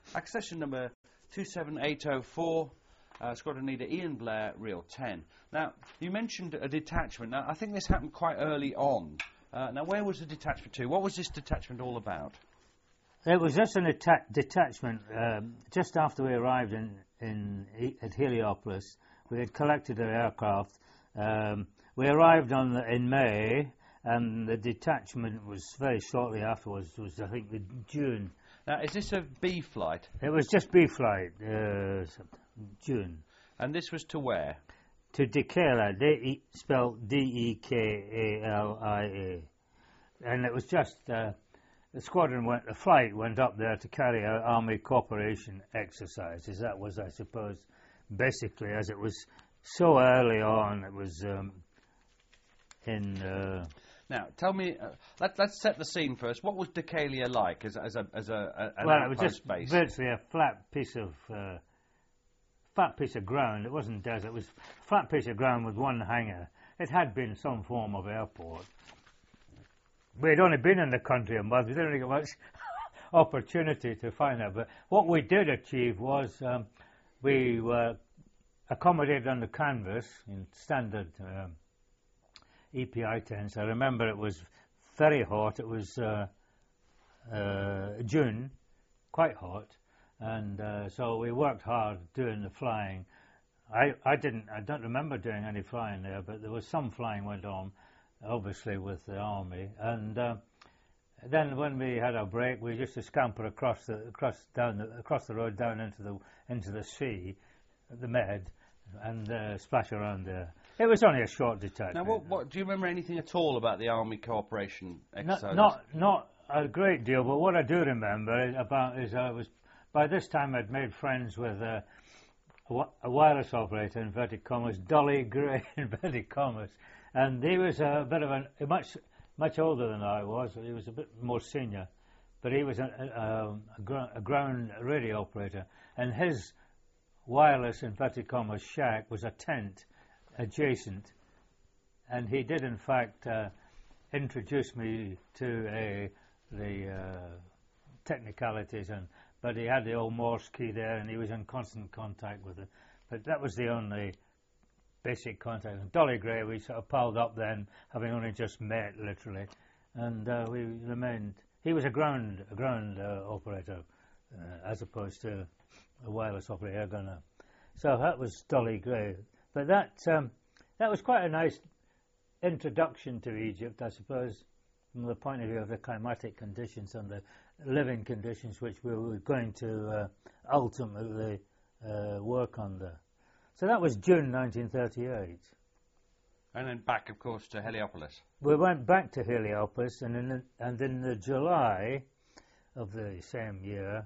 Accession number 27804, Squadron Leader Ian Blair, Reel 10. Now, you mentioned a detachment. Now, I think this happened quite early on. Now, where was the detachment to? What was this detachment all about? It was just an detachment just after we arrived at Heliopolis. We had collected our aircraft. We arrived in May, and the detachment was very shortly afterwards. It was, I think, June. Now, is this a B flight? It was just B flight, June. And this was to where? To Dekela, spelled D-E-K-A-L-I-A. And it was just, the flight went up there to carry out Army cooperation exercises. That was, I suppose, basically, as it was so early on, it was Now, tell me, let's set the scene first. What was Dhekelia like as an well, it was just base? virtually a flat piece of ground. It wasn't desert. It was a flat piece of ground with one hangar. It had been some form of airport. We'd only been in the country a month. We didn't really get much opportunity to find out. But what we did achieve was we were accommodated on the canvas in standard EPI tents. I remember it was very hot. It was June, quite hot, and so we worked hard doing the flying. I don't remember doing any flying there, but there was some flying went on, obviously with the army. And then when we had our break, we used to scamper across the road down into the sea, the Med, and splash around there. It was only a short detachment. Now, what do you remember anything at all about the Army cooperation exercise? Not a great deal, but what I do remember is I was, by this time I'd made friends with a wireless operator, inverted commas, Dolly Gray, inverted commas, and he was a bit of much older than I was. He was a bit more senior, but he was a ground radio operator, and his wireless, inverted commas, shack was a tent adjacent, and he did in fact introduce me to the technicalities, but he had the old Morse key there, and he was in constant contact with it. But that was the only basic contact. And Dolly Gray, we sort of piled up then, having only just met literally, and we remained. He was a ground operator as opposed to a wireless operator, air gunner. So that was Dolly Gray. But that was quite a nice introduction to Egypt, I suppose, from the point of view of the climatic conditions and the living conditions which we were going to ultimately work under. So that was June 1938. And then back, of course, to Heliopolis. We went back to Heliopolis, and in the July of the same year,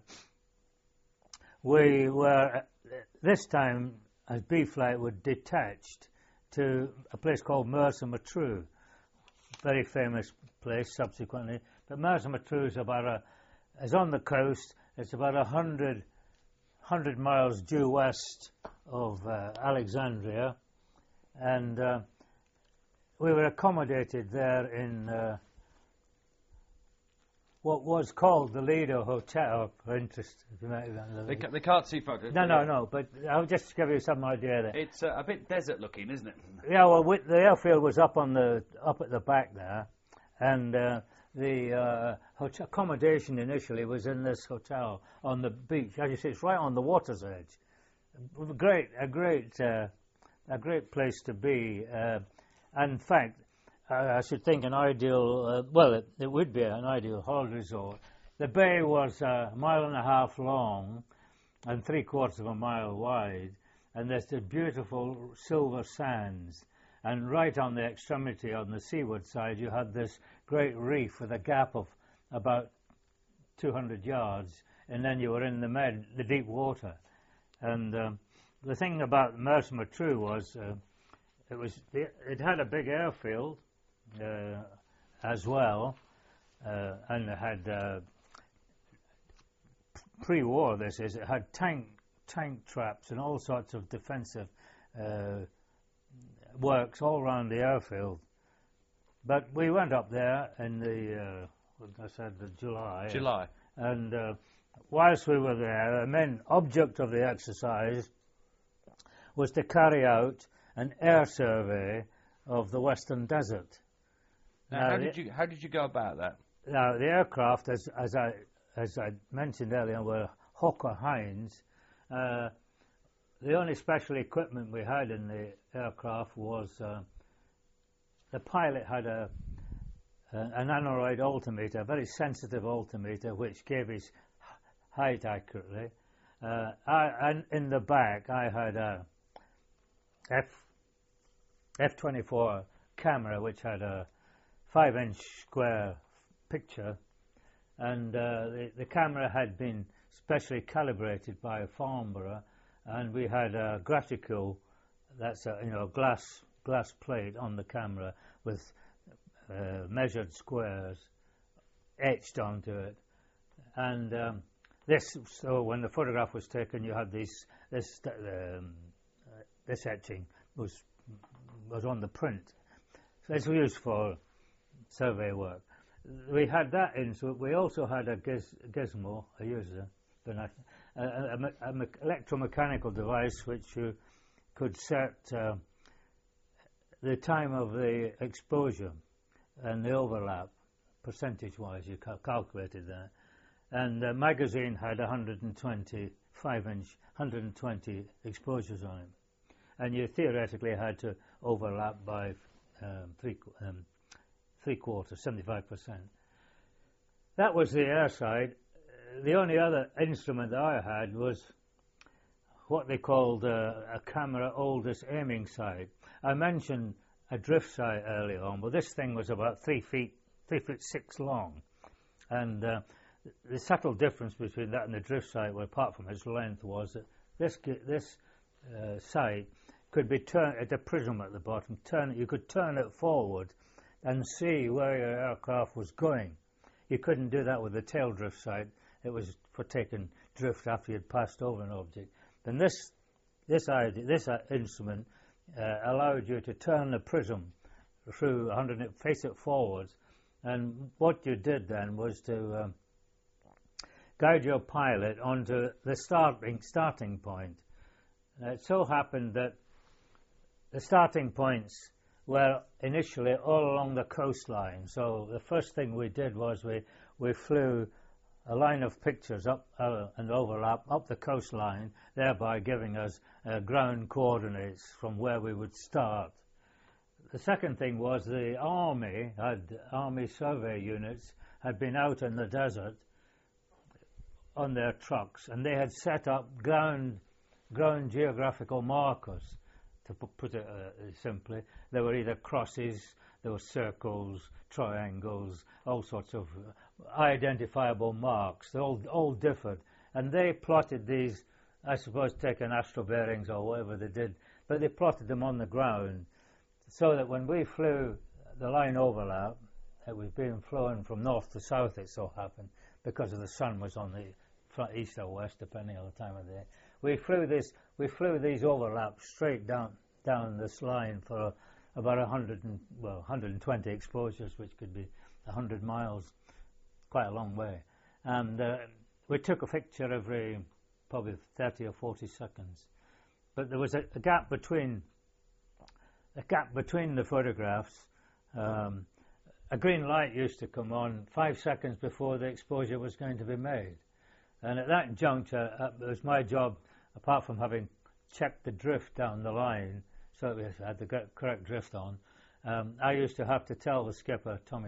we were, this time, as B flight, were detached to a place called Mersa Matruh, very famous place subsequently. But Mersa Matruh is on the coast. It's about 100 miles due west of Alexandria, and we were accommodated there in what was called the Lido Hotel, for interest. They can't see photos. No, but I'll just give you some idea there. It's a bit desert looking, isn't it? Yeah, well, the airfield was up at the back there, and the hotel accommodation initially was in this hotel on the beach. As you see, it's right on the water's edge. A great place to be. In fact, I should think an ideal, it would be an ideal holiday resort. The bay was 1.5 miles long and 3/4 of a mile wide, and there's the beautiful silver sands. And right on the extremity, on the seaward side, you had this great reef with a gap of about 200 yards, and then you were in the deep water. And the thing about Mersa Matruh was it had a big airfield as well, and it had pre-war. This is, it had tank traps and all sorts of defensive works all around the airfield. But we went up there in the July. July. And whilst we were there, the main object of the exercise was to carry out an air survey of the Western Desert. Now, how did you go about that? Now, the aircraft, as I mentioned earlier, were Hawker Hinds. The only special equipment we had in the aircraft was the pilot had an aneroid altimeter, a very sensitive altimeter, which gave his height accurately. And in the back, I had a F24 camera, which had a 5-inch square picture, and the camera had been specially calibrated by Farnborough, and we had a Graticle, that's a glass plate on the camera with measured squares etched onto it, and so when the photograph was taken, you had this etching was on the print. So it's used for survey work. We had that instrument. We also had a gizmo, a user, an electromechanical device which you could set the time of the exposure and the overlap, percentage-wise, you calculated that. And the magazine had 120 exposures on it. And you theoretically had to overlap by three quarters, 75%. That was the air side. The only other instrument that I had was what they called a camera oldest aiming sight. I mentioned a drift sight earlier on, but this thing was about 3 feet 6 long. And the subtle difference between that and the drift sight, well, apart from its length, was that this sight could be turned at a prism at the bottom. You could turn it forward and see where your aircraft was going. You couldn't do that with the tail drift sight. It was for taking drift after you'd passed over an object. And this instrument allowed you to turn the prism through face it forwards. And what you did then was to guide your pilot onto the starting point. It so happened that the starting points were initially all along the coastline. So the first thing we did was we flew a line of pictures up and overlap up the coastline, thereby giving us ground coordinates from where we would start. The second thing was the army survey units had been out in the desert on their trucks, and they had set up ground geographical markers. To put it simply, there were either crosses, there were circles, triangles, all sorts of identifiable marks. They all differed, and they plotted these, I suppose, taking astral bearings or whatever they did, but they plotted them on the ground so that when we flew the line overlap, it was being flown from north to south, it so happened, because the sun was on the front, east or west, depending on the time of day. We flew these overlaps straight down this line for about 120 exposures, which could be 100 miles, quite a long way. And we took a picture every probably 30 or 40 seconds. But there was a gap between the photographs. A green light used to come on 5 seconds before the exposure was going to be made. And at that juncture, it was my job, apart from having checked the drift down the line, so we had the correct drift on, I used to have to tell the skipper, Tommy,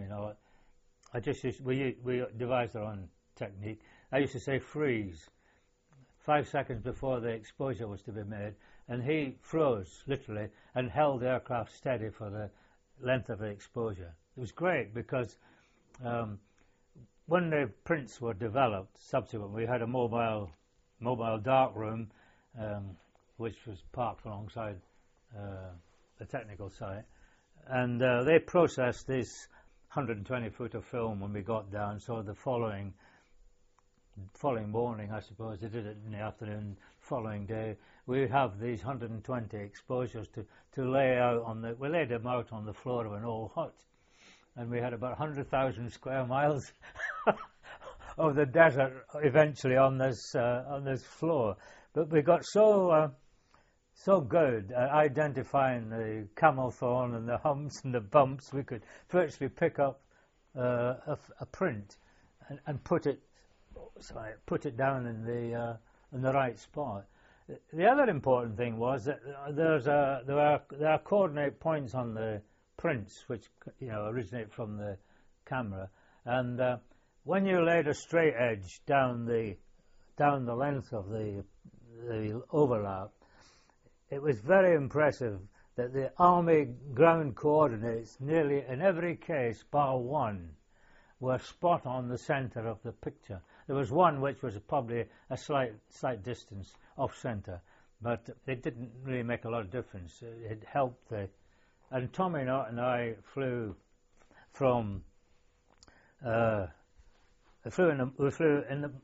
we devised our own technique. I used to say freeze 5 seconds before the exposure was to be made, and he froze, literally, and held the aircraft steady for the length of the exposure. It was great because when the prints were developed, subsequently, we had a mobile dark room, which was parked alongside the technical site, and they processed this 120 foot of film when we got down. So the following morning, I suppose they did it in the afternoon. Following day, we have these 120 exposures to lay out we laid them out on the floor of an old hut, and we had about 100,000 square miles of the desert eventually on this floor. But we got so good at identifying the camel thorn and the humps and the bumps, we could virtually pick up a print and put it down in the right spot. The other important thing was that there are coordinate points on the prints which originate from the camera, and when you laid a straight edge down the length of the overlap, it was very impressive that the Army ground coordinates, nearly in every case bar one, were spot on the centre of the picture. There was one which was probably a slight distance off centre, but it didn't really make a lot of difference. It helped and Tommy and I flew from we flew in the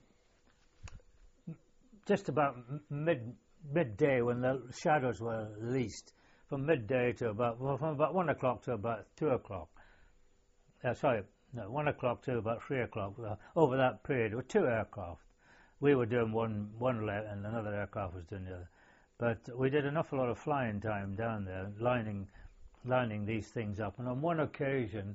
just about midday when the shadows were least, from midday to from about 1 o'clock to about 2 o'clock. 1 o'clock to about 3 o'clock. Over that period, there were two aircraft. We were doing one leg, and another aircraft was doing the other. But we did an awful lot of flying time down there, lining these things up. And on one occasion,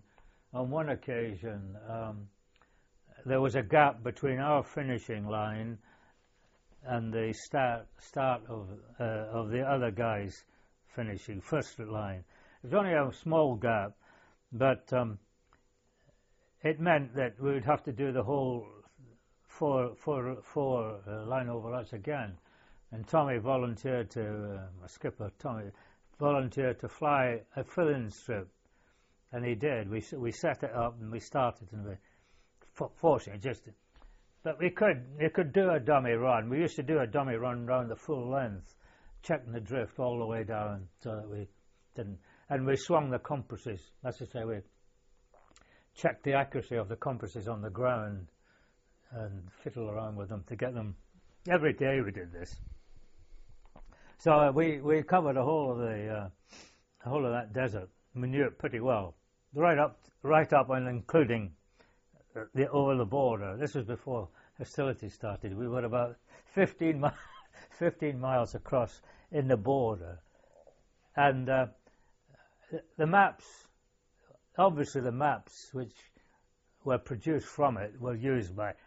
there was a gap between our finishing line and the start of the other guys finishing first line. It was only a small gap, but it meant that we would have to do the whole four line overlaps again. And Tommy volunteered my skipper Tommy volunteered to fly a fill-in strip, and he did. We set it up and we started, and fortunately but you could do a dummy run. We used to do a dummy run round the full length, checking the drift all the way down so that we didn't. And we swung the compasses. That's to say, we checked the accuracy of the compasses on the ground and fiddle around with them to get them. Every day we did this. So we covered the whole of that desert. We knew it pretty well, right up and including over the border. This was before hostilities started. We were about 15 miles across in the border, and the maps. Obviously, the maps which were produced from it were used by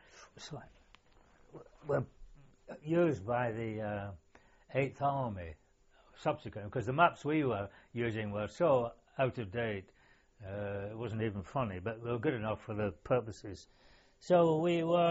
the 8th Army subsequently, because the maps we were using were so out of date. It wasn't even funny, but they were good enough for the purposes. So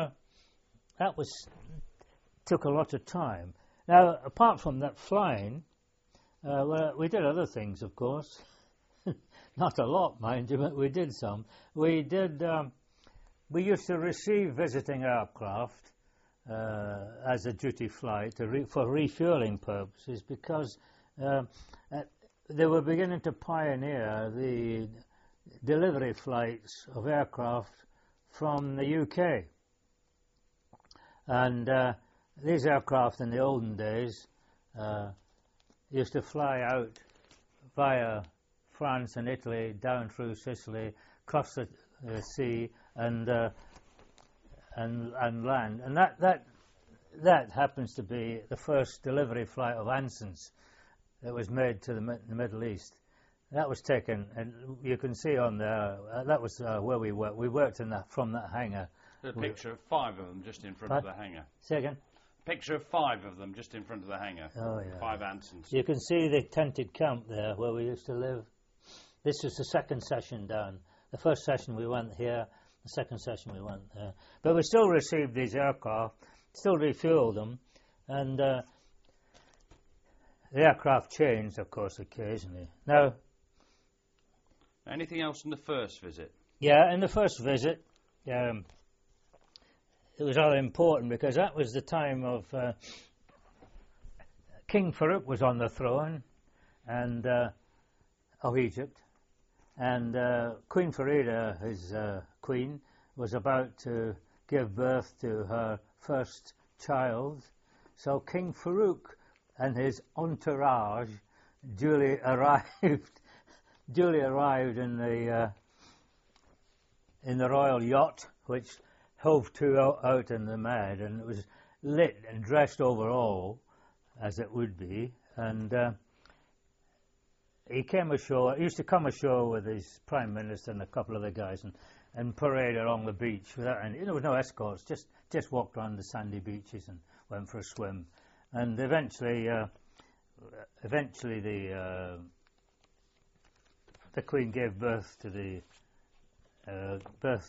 took a lot of time. Now, apart from that flying, we did other things, of course. Not a lot, mind you, but we did some. We used to receive visiting aircraft as a duty flight for refueling purposes, because they were beginning to pioneer the delivery flights of aircraft from the UK. And these aircraft in the olden days used to fly out via France and Italy, down through Sicily, cross the sea, and land. And that happens to be the first delivery flight of Anson's that was made to the Middle East. That was taken, and you can see on there, that was where we worked. We worked from that hangar. A picture of 5 of them just in front of the hangar. Say again? Picture of 5 of them just in front of the hangar. Oh, yeah. 5 Ansons. You can see the tented camp there where we used to live. This was the second session down. The first session we went here, the second session we went there. But we still received these aircraft, still refueled them, and the aircraft changed, of course, occasionally. Now, anything else in the first visit? Yeah, in the first visit, it was rather important because that was the time of King Farouk was on the throne, and of Egypt, and Queen Farida, his queen, was about to give birth to her first child. So King Farouk and his entourage duly arrived in the royal yacht, which hove to out in the Med, and it was lit and dressed overall, as it would be, and he came ashore. He used to come ashore with his Prime Minister and a couple of the guys and parade along the beach without any, there was no escorts, just walked around the sandy beaches and went for a swim. And eventually the Queen gave birth to the I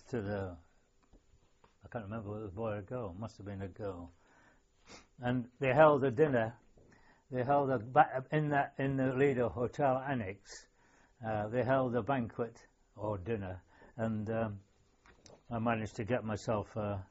can't remember whether it was a boy or a girl. Must have been a girl. And they held a dinner. They held in the Lido Hotel Annex. They held a banquet or dinner, and I managed to get myself a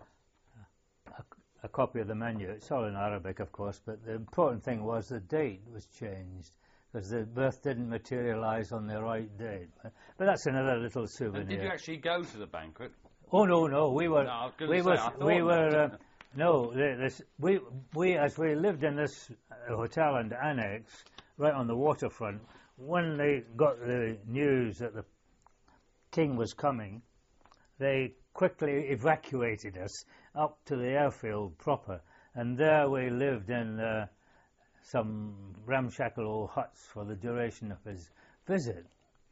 copy of the menu. It's all in Arabic, of course, but the important thing was the date was changed because the birth didn't materialise on the right date. But that's another little souvenir. And did you actually go to the banquet? Oh no, we were. We as we lived in this hotel and annex right on the waterfront. When they got the news that the king was coming, they quickly evacuated us up to the airfield proper, and there we lived in some ramshackle old huts for the duration of his visit.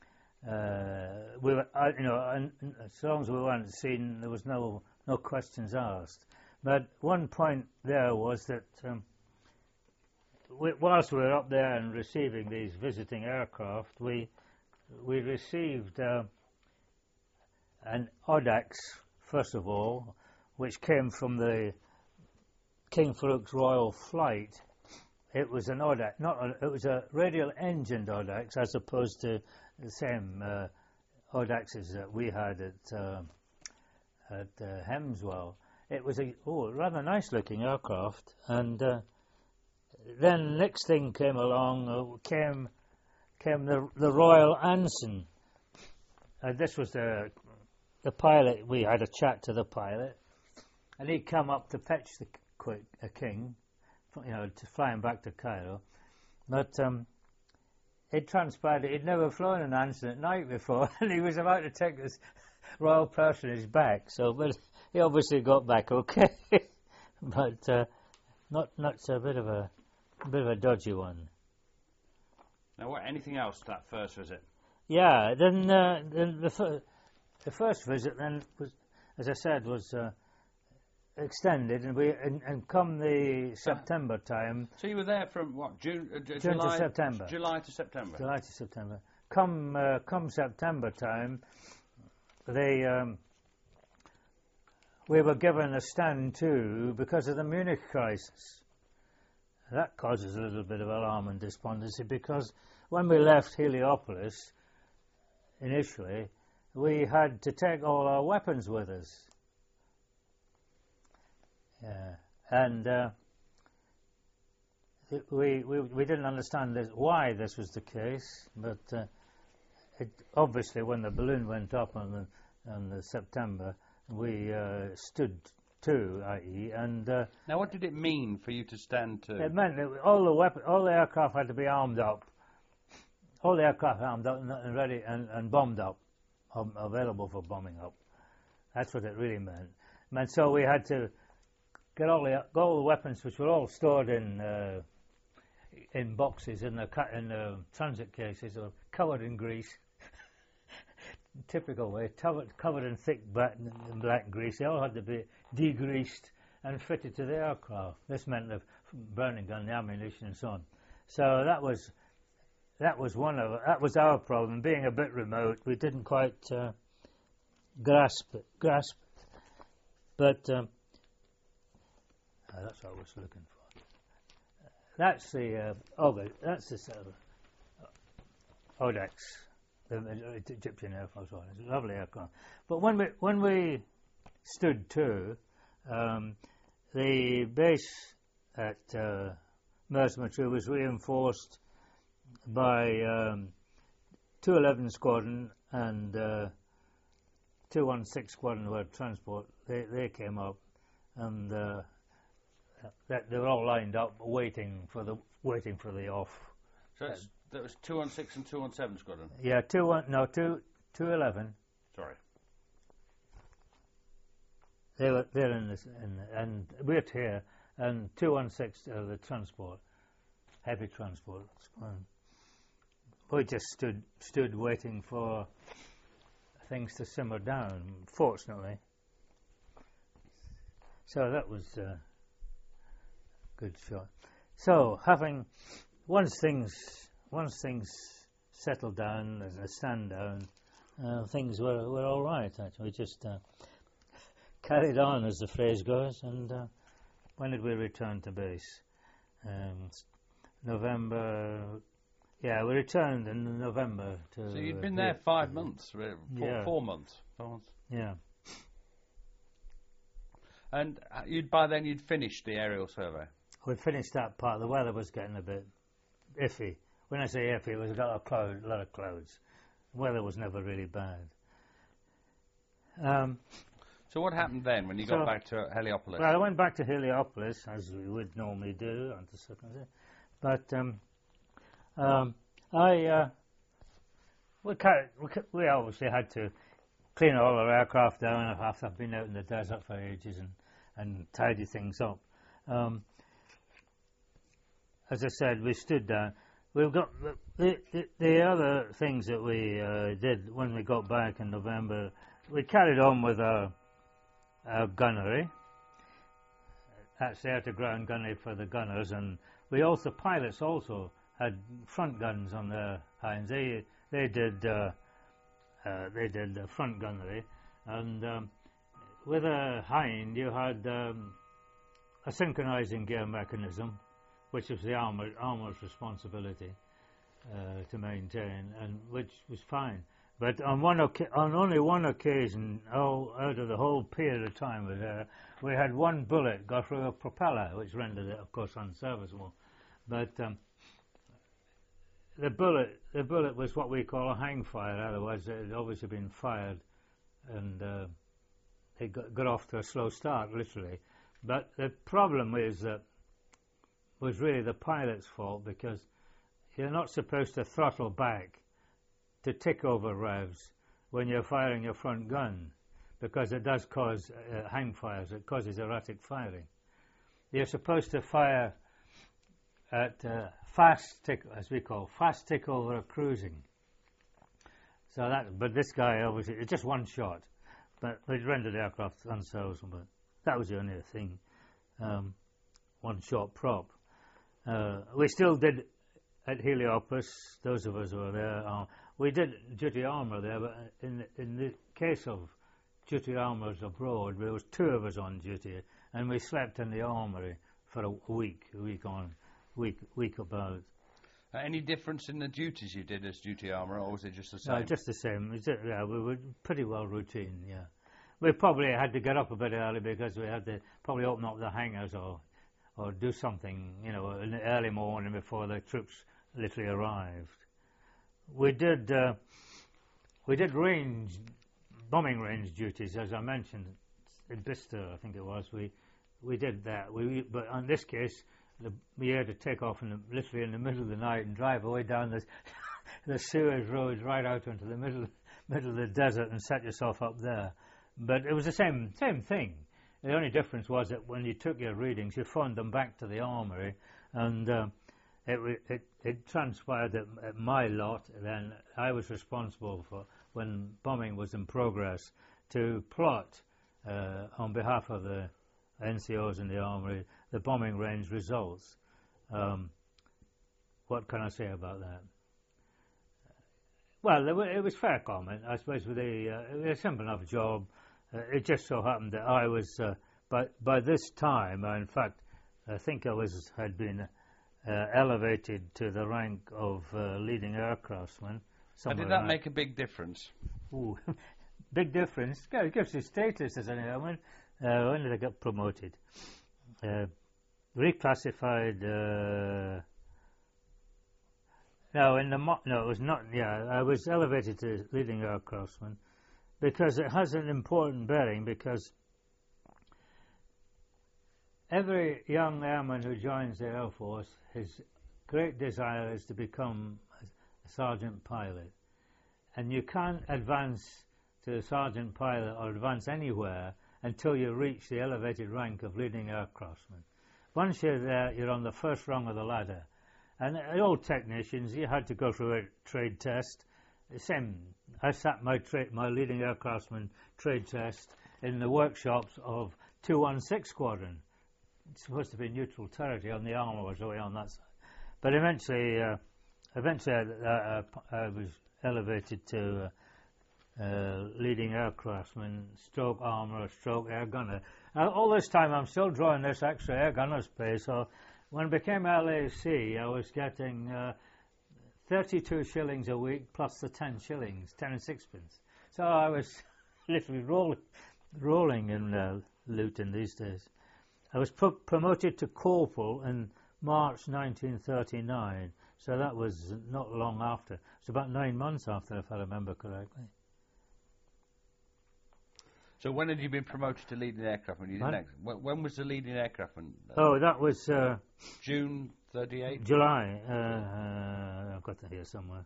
We were, and as long as we weren't seen, there was no questions asked. But one point there was that whilst we were up there and receiving these visiting aircraft, we received an Audax, first of all, which came from the King Farouk's Royal Flight. It was an Audax, it was a radial engined Audax, as opposed to the same Audaxes that we had at Hemswell. It was a rather nice looking aircraft, and then next thing came along, came the Royal Anson. This was the pilot. We had a chat to the pilot, and he'd come up to fetch the king, to fly him back to Cairo. But it transpired that he'd never flown an Anson at night before, and he was about to take this royal personage back. But he obviously got back okay, but not a bit of a dodgy one. Now, anything else to that first visit? Yeah, then the first visit then was, as I said, was extended, and come the September time. So you were there from what, June to September. July to September. July to September. Come September time, we were given a stand to because of the Munich crisis. That causes a little bit of alarm and despondency, because when we left Heliopolis initially, we had to take all our weapons with us. And we didn't understand why this was the case, but obviously when the balloon went up on the September, we stood to, i.e. and now, what did it mean for you to stand to? It meant that all the aircraft had to be armed up. All the aircraft armed up and ready and bombed up, available for bombing up. That's what it really meant. It meant so we had to get all the weapons, which were all stored in boxes in the transit cases, or covered in grease. Typical way, covered in thick black grease. They all had to be degreased and fitted to the aircraft. This meant the burning gun, the ammunition, and so on. So that was our problem. Being a bit remote, we didn't quite grasp it. But that's what I was looking for. That's the Audax. The Egyptian Air Force One. It's a lovely aircraft. But when we stood to, the base at Merz Matruh was reinforced by 211 Squadron and 216 Squadron were transport. They came up, and they were all lined up waiting for the off. So that was 216 and 217 Squadron? Yeah, 211. Sorry. they're in this, and we're here, and 216 the transport, heavy transport. We just stood waiting for things to simmer down, fortunately. So that was a good shot. So once things settled down, as a stand down, things were all right. Actually, we just carried on, as the phrase goes. And when did we return to base? November. Yeah, we returned in November to. So you'd been there 5 months, 4 months. 4 months. Yeah. And by then you'd finished the aerial survey. We finished that part. The weather was getting a bit iffy. When I say iffy, it was a lot of clouds. The weather was never really bad. So what happened then when you got back to Heliopolis? Well, I went back to Heliopolis, as we would normally do, but we obviously had to clean all our aircraft down after I've been out in the desert for ages and tidy things up. As I said, we stood down. We've got the other things that we did when we got back in November. We carried on with our gunnery. That's air-to-ground gunnery for the gunners, and pilots also had front guns on their hinds. They did front gunnery, and with a hind you had a synchronizing gear mechanism, which was the armour's responsibility to maintain, and which was fine. But on only one occasion, out of the whole period of time we were there, we had one bullet go through a propeller, which rendered it, of course, unserviceable. But the bullet was what we call a hang fire. Otherwise, it had obviously been fired, and it got off to a slow start, literally. But the problem was really the pilot's fault, because you're not supposed to throttle back to tick over revs when you're firing your front gun, because it does cause hang fires. It causes erratic firing. You're supposed to fire at fast tick, as we call fast tick over cruising. But this guy obviously, it's just one shot, but it rendered the aircraft unserviceable. But that was the only thing, one shot prop. We still did at Heliopolis. Those of us who were there, we did duty armour there, but in the case of duty armours abroad, there was 2 of us on duty, and we slept in the armoury for a week about. Any difference in the duties you did as duty armourer, or was it just the same? No, just the same. Yeah, we were pretty well routine, yeah. We probably had to get up a bit early because we had to probably open up the hangars or do something, in the early morning before the troops literally arrived. We did bombing range duties, as I mentioned, in Bicester, I think it was. We did that. But in this case, we had to take off literally in the middle of the night and drive away down the Suez roads right out into the middle of the desert and set yourself up there. But it was the same thing. The only difference was that when you took your readings, you phoned them back to the armoury, and it transpired that at my lot, then I was responsible for, when bombing was in progress, to plot on behalf of the NCOs in the armoury the bombing range results. What can I say about that? Well, it was fair comment, I suppose. It was a simple enough job. It just so happened that I was, by this time, in fact, I think I had been elevated to the rank of leading aircraftsman. And did that make a big difference? Ooh, big difference. It gives you status as an airman. When did I get promoted? Reclassified. No, it was not. Yeah, I was elevated to leading aircraftsman because it has an important bearing. Because every young airman who joins the Air Force, his great desire is to become a sergeant pilot, and you can't advance to a sergeant pilot or advance anywhere until you reach the elevated rank of leading aircraftsman. Once you're there, you're on the first rung of the ladder. And all technicians, you had to go through a trade test. Same, I sat my leading aircraftsman trade test in the workshops of 216 Squadron. It's supposed to be neutral territory, on the armour was away on that side. But eventually I was elevated to leading aircraftsman, stroke armourer, stroke air gunner. All this time I'm still drawing this extra air gunner's pay, so when I became LAC I was getting 32 shillings a week plus the 10 shillings, 10 and sixpence. So I was literally rolling in loot in these days. I was promoted to corporal in March 1939, so that was not long after. It's about 9 months after, if I remember correctly. So when had you been promoted to leading aircraftman? When was the leading aircraftman? That was June 38? July. I've got that here somewhere.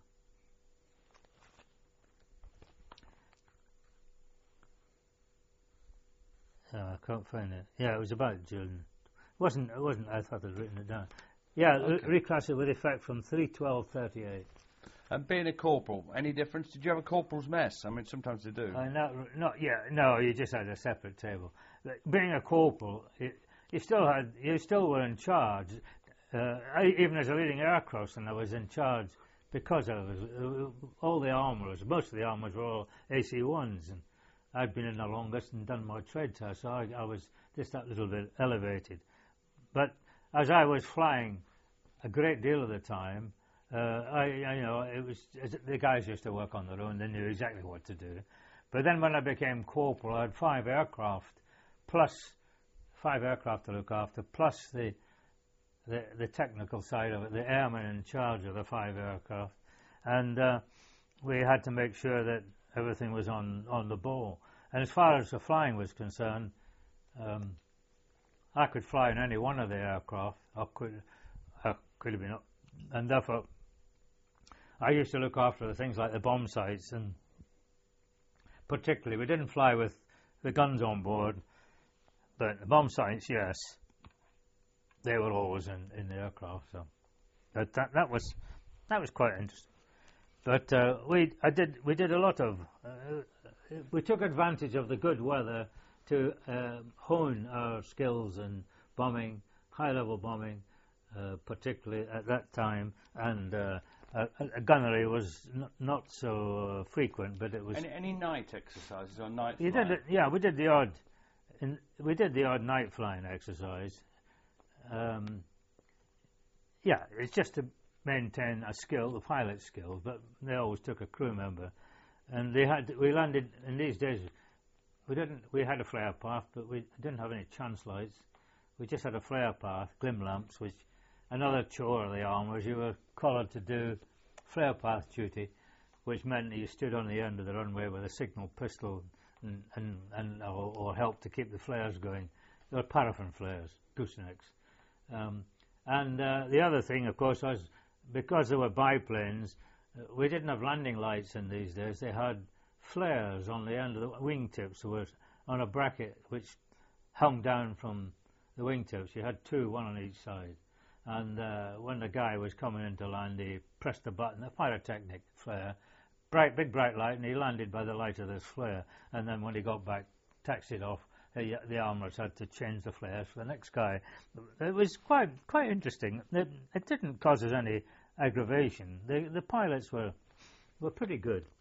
I can't find it. Yeah, it was about June. It wasn't. I thought I'd written it down. Yeah, okay. Reclassified with effect from 3/12/38. And being a corporal, any difference? Did you have a corporal's mess? I mean, sometimes they do. Not yet. No, you just had a separate table. Being a corporal, you still were in charge. Even as a leading aircraftsman, I was in charge because I was all the armourers. Most of the armourers were all AC-1s, and I'd been in the longest and done my trade test, so I was just that little bit elevated. But as I was flying a great deal of the time, it was the guys used to work on their own. They knew exactly what to do. But then when I became corporal, I had 5 aircraft to look after, plus the technical side of it, the airmen in charge of the 5 aircraft, and we had to make sure that everything was on the ball. And as far as the flying was concerned, I could fly in any one of the aircraft. I could have been up, and therefore I used to look after the things like the bomb sites, and particularly we didn't fly with the guns on board, but the bomb sites, yes, they were always in the aircraft. So, but that was quite interesting. But we did a lot of. We took advantage of the good weather to hone our skills in bombing, high-level bombing, particularly at that time, and gunnery was not so frequent, but it was. Any night exercises or night? We did the odd. We did the odd night flying exercise. It's just to maintain a skill, the pilot skill, but they always took a crew member, and we landed in these days. We had a flare path, but we didn't have any chance lights. We just had a flare path, glim lamps, which another chore of the armourers. You were collared to do flare path duty, which meant that you stood on the end of the runway with a signal pistol or help to keep the flares going. They were paraffin flares, goosenecks. And the other thing, of course, was because there were biplanes, we didn't have landing lights in these days. They had flares on the end of the wingtips. There was on a bracket which hung down from the wingtips. You had 2, one on each side. And when the guy was coming in to land, he pressed a button, a pyrotechnic flare, big bright light, and he landed by the light of this flare. And then when he got back, taxied off, the armourers had to change the flares for the next guy. It was quite interesting. It didn't cause us any aggravation. The pilots were pretty good.